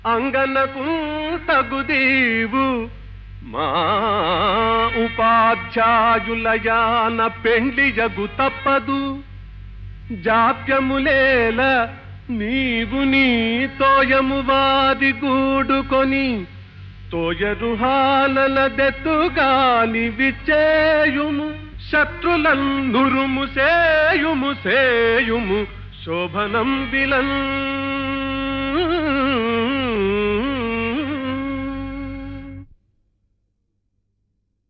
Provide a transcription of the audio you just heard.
అంగనకు తగుదీవు మా ఉపాధ్యాయులయాన పెండ్లి జగు తప్పదు. జాప్యములేల నీవు నీ తోయము వారి గూడుకొని తోయరుహాలల దెత్తుగాని విచ్చేయుము. శత్రులను నురుము సేయుము సేయుము శోభనం విలన్.